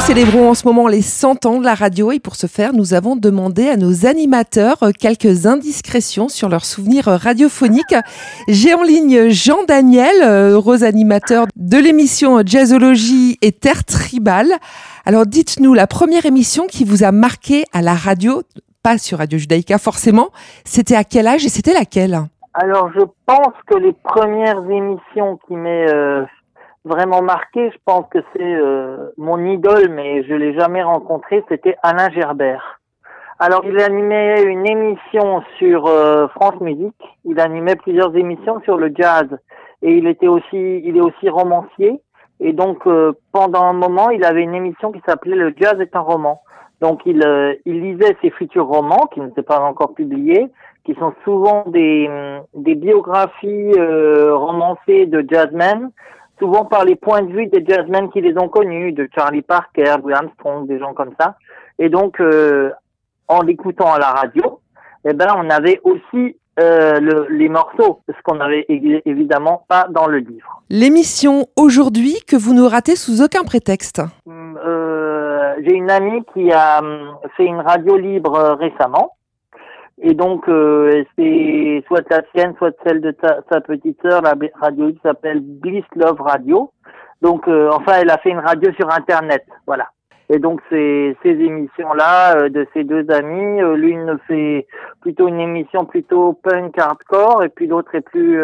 célébrons en ce moment les 100 ans de la radio et pour ce faire, nous avons demandé à nos animateurs quelques indiscrétions sur leurs souvenirs radiophoniques. J'ai en ligne Jean Daniel, heureux animateur de l'émission Jazzologie et Terre Tribale. Alors dites-nous, la première émission qui vous a marqué à la radio, pas sur Radio Judaïka forcément, c'était à quel âge et c'était laquelle ? Alors je pense que les premières émissions qui m'ont vraiment marqué, je pense que c'est mon idole, mais je l'ai jamais rencontré, c'était Alain Gerbert. Alors il animait une émission sur France Musique, il animait plusieurs émissions sur le jazz et il est aussi romancier et donc pendant un moment il avait une émission qui s'appelait Le Jazz est un roman. Donc il lisait ses futurs romans qui n'étaient pas encore publiés, qui sont souvent des biographies romancées de jazzmen, souvent par les points de vue des jazzmen qui les ont connus, de Charlie Parker, Louis Armstrong, des gens comme ça. Et donc, en l'écoutant à la radio, on avait aussi les morceaux, ce qu'on n'avait évidemment pas dans le livre. L'émission aujourd'hui que vous ne ratez sous aucun prétexte. J'ai une amie qui a fait une radio libre récemment. Et donc, c'est soit la sienne, soit celle de sa petite sœur, la radio qui s'appelle Bliss Love Radio. Donc, elle a fait une radio sur Internet, voilà. Et donc, ces émissions-là de ces deux amis, l'une fait plutôt une émission plutôt punk hardcore, et puis l'autre est plus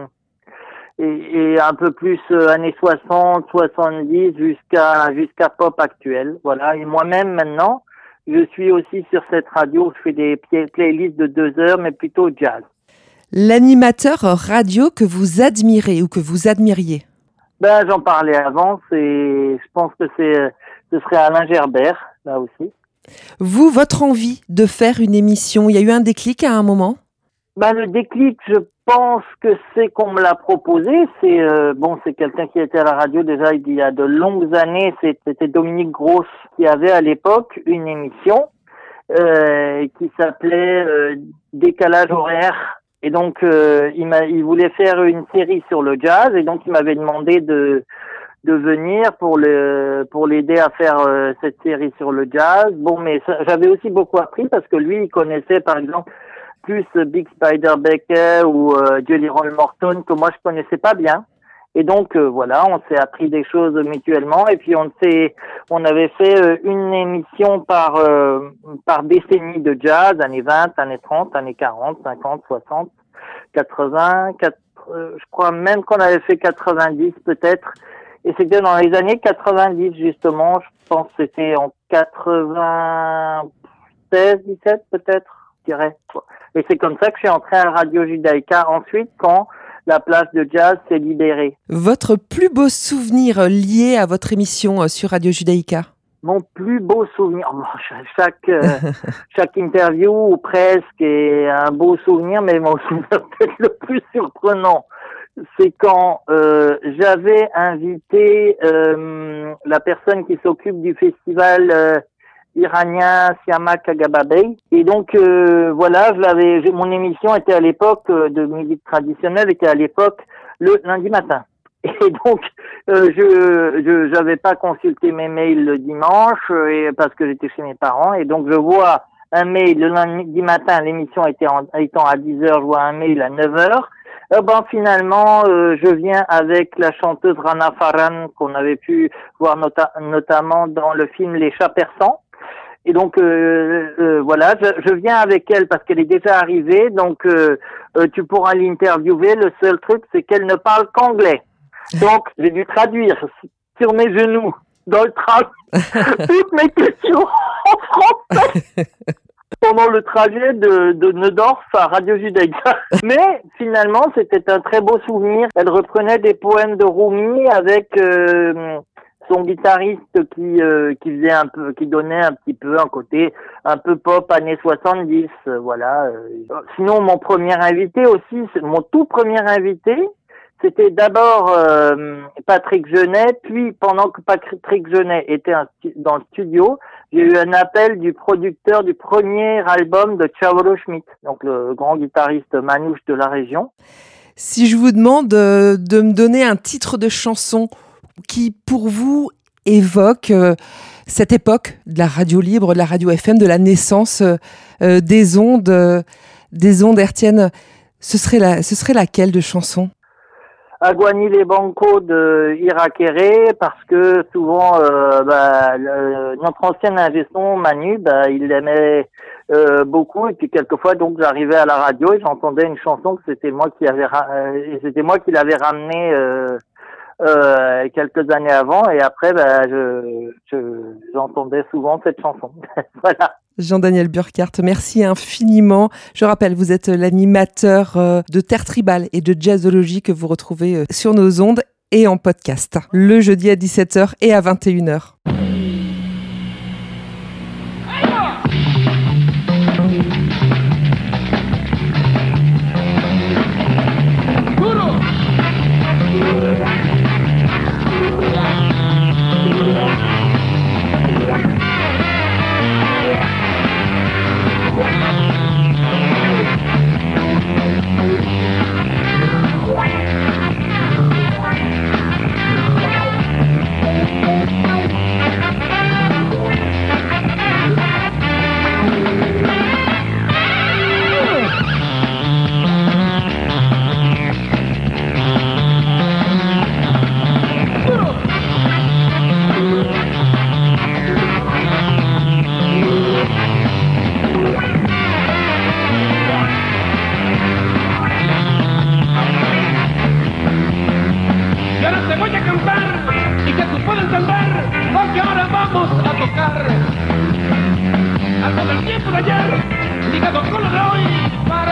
et un peu plus années 60, 70 jusqu'à pop actuel, voilà. Et moi-même maintenant, je suis aussi sur cette radio, je fais des playlists de 2 heures, mais plutôt jazz. L'animateur radio que vous admirez ou que vous admiriez ? J'en parlais avant, je pense que ce serait Alain Gerbert, là aussi. Vous, votre envie de faire une émission, il y a eu un déclic à un moment ? Le déclic, je pense que c'est qu'on me l'a proposé. C'est quelqu'un qui était à la radio déjà il y a de longues années. C'était Dominique Grosse qui avait à l'époque une émission qui s'appelait Décalage horaire. Et donc il voulait faire une série sur le jazz et donc il m'avait demandé de venir pour l'aider à faire cette série sur le jazz. Mais j'avais aussi beaucoup appris parce que lui il connaissait par exemple plus Big Spider Baker ou Jelly Roll Morton que moi je connaissais pas bien. Et donc on s'est appris des choses mutuellement et puis on avait fait une émission par décennie de jazz, années 20, années 30, années 40, 50, 60, 80, je crois même qu'on avait fait 90 peut-être. Et c'était dans les années 90 justement, je pense que c'était en 96, 17 peut-être. Et c'est comme ça que je suis entré à Radio Judaïka ensuite quand la place de jazz s'est libérée. Votre plus beau souvenir lié à votre émission sur Radio Judaïka ? Mon plus beau souvenir, chaque interview ou presque est un beau souvenir, mais mon souvenir peut-être le plus surprenant, c'est quand j'avais invité la personne qui s'occupe du festival iranien Siama Kagababey. Et donc mon émission était à l'époque de musique traditionnelle, était à l'époque le lundi matin. Et donc j'avais pas consulté mes mails le dimanche parce que j'étais chez mes parents et donc je vois un mail le lundi matin, l'émission étant à 10h, je vois un mail à 9h. Finalement, je viens avec la chanteuse Rana Farhan qu'on avait pu voir notamment dans le film Les Chats Persans. Et donc je viens avec elle parce qu'elle est déjà arrivée, donc tu pourras l'interviewer. Le seul truc, c'est qu'elle ne parle qu'anglais. Donc j'ai dû traduire sur mes genoux dans le train toutes mes questions en français pendant le trajet de Neudorf à Radio Judaïka. Mais finalement, c'était un très beau souvenir. Elle reprenait des poèmes de Rumi avec son guitariste qui donnait un petit peu un côté un peu pop années 70, voilà. Sinon, mon tout premier invité, c'était d'abord Patrick Genet, puis pendant que Patrick Genet était dans le studio, j'ai eu un appel du producteur du premier album de Tchavolo Schmidt, donc le grand guitariste manouche de la région. Si je vous demande de me donner un titre de chanson qui, pour vous, évoque cette époque de la radio libre, de la radio FM, de la naissance des ondes hertziennes. Ce serait laquelle de chanson? Aguani les Banco de Irakere, parce que souvent notre ancien ingé son Manu, il l'aimait beaucoup, et puis quelquefois donc j'arrivais à la radio et j'entendais une chanson que c'était moi qui l'avais ramenée quelques années avant, et après j'entendais souvent cette chanson. Voilà. Jean-Daniel Burkhardt, merci infiniment. Je rappelle, vous êtes l'animateur de Terre Tribale et de Jazzologie que vous retrouvez sur nos ondes et en podcast, le jeudi à 17h et à 21h.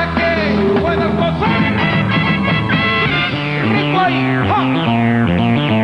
Para que puedas gozar.